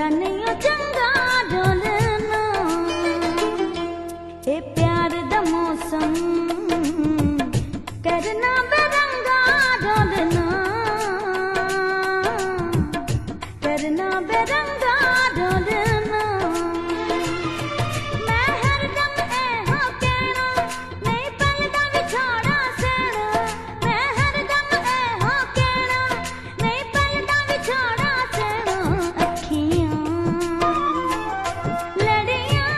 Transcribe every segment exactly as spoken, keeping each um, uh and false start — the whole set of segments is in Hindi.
चंगा नहीं ओ चंगा डोलना, ए प्यार दा मौसम करना बेरंगा डोलना, करना बेरंगा डोलना। मैं हरदम ए हो कहना नहीं पलदा विछोड़ा सेना, मैं हरदम ए हो कहना नहीं पलदा विछोड़ा सेना। अखियां लड़ियां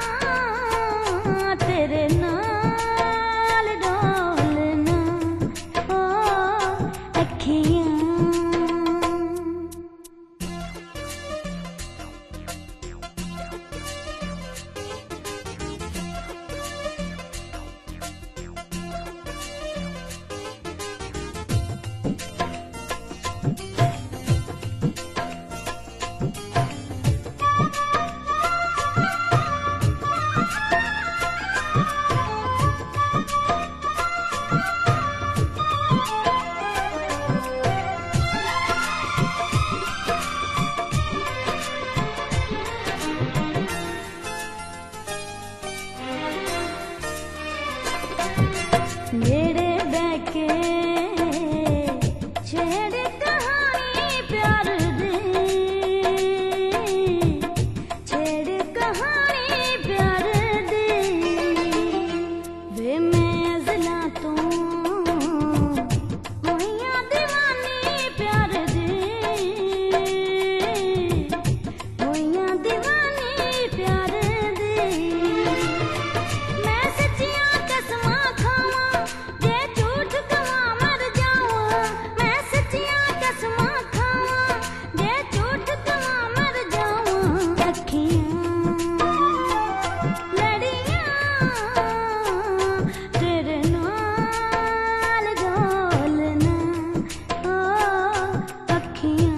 तेरे नाल डोलना, ओ अखियां। नेड़े बैके छेड़ कहानी प्यार दी, छेड़ कहानी प्यार दी। वे मैं अज़ला तो होइयां दीवानी प्यार दी, होइयां दीवानी प्यार दी। मैं सच्चियां कसमां खावां जे झूठ कहां मर जावां, मैं सच्चियां कसमां खावां जे झूठ कहां मर जावां। अखियां लड़ियां तेरे नाल डोलना, ओ अखियां।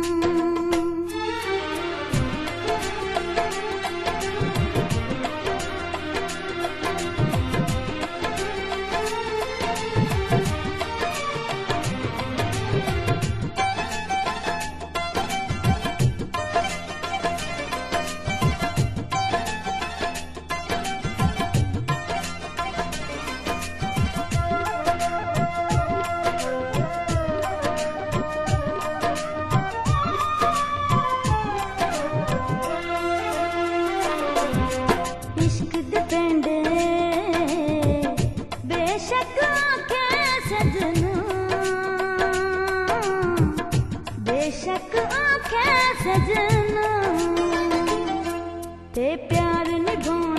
इश्क दे पेंडे बेशक आंखें सजना, बेशक आंखें सजना। ते प्यार निभा